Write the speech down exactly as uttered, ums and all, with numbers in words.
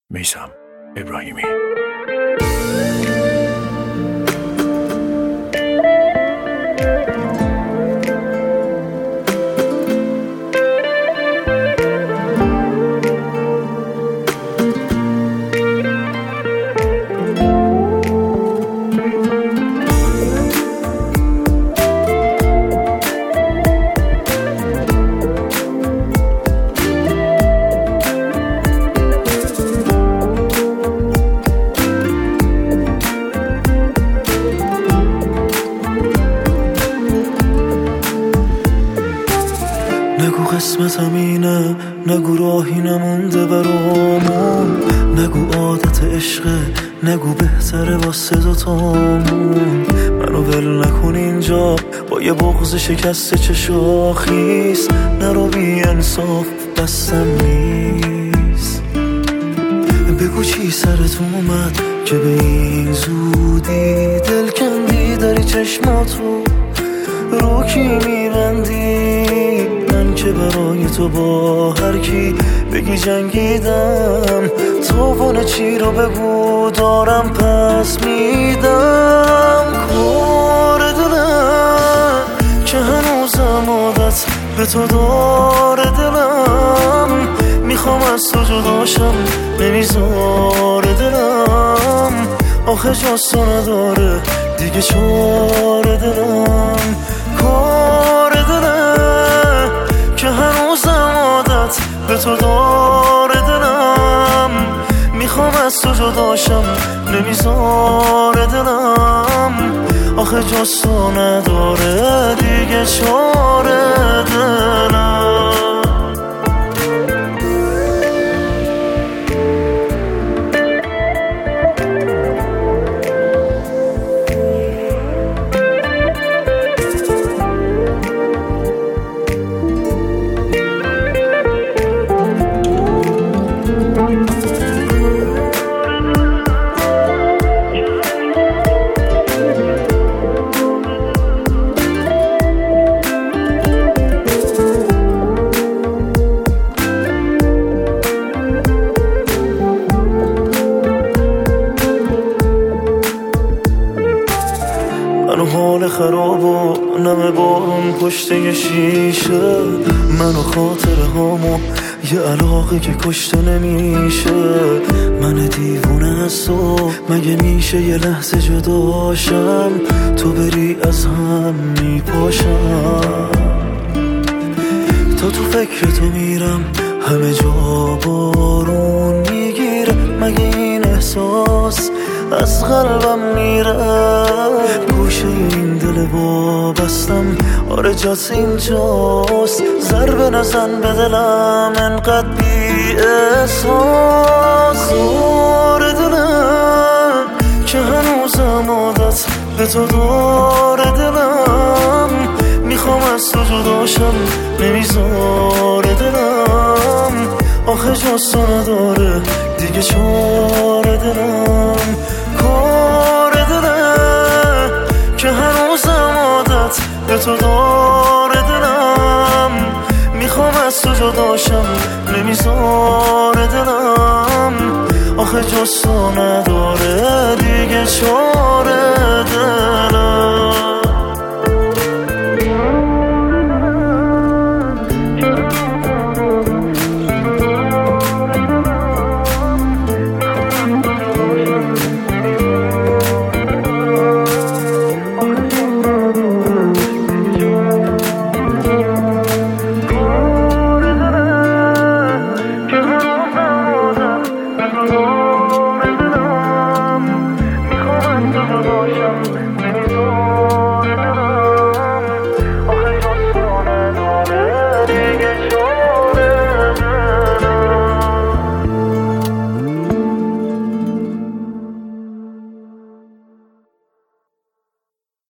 میثم ابراهیمی. نگو قسمتم اینه، نگو راهی نمونده برامون، نگو عادت عشقه، نگو بهتره واسه دوتامون. منو ول نکن اینجا با یه بغض شکسته چشاخیز، نرو بی انصاف دستم نیست. بگو چی سرت اومد که به این زودی دل کندی، داری چشماتو رو کی میبندی؟ من که برای تو با هر کی بگی جنگیدم، تو چی رو بگو دارم پس میدم. کار دلم که هنوزم عادت به تو داره، دلم میخوام از تو جداشم نمیذاره دلم، آخه جز تو نداره دیگه چاره دلم. کار دلم که هنوزم عادت به تو داره، دلم میخوام از تو جداشم نمیذاره دلم، آخه جز تو نداره دیگه چاره دلم. منو حال خراب و نم بارون پشت یه شیشه، منو خاطره هامو یه علاقه که کشته نمیشه. من دیوونه از تو مگه میشه یه لحظه جداشم، تو بری از هم میپاشم. تا تو فکر تو میرم همه جا بارون میگیره، مگه این احساس از قلبم میره؟ گوشه این دل وابستم آره جاس اینجاست، ضربه نزن به دلم انقدر بی احساس. کار دلم که هنوزم عادت به تو داره، دلم میخوام از تو جداشم نمیذاره دلم، آخه جز تو نداره دیگه چاره دلم. کار دلم که هنوزم عادت به تو داره، دلم میخوام از تو جداشم نمیذاره دلم، آخه جز تو نداره دیگه چاره دلم.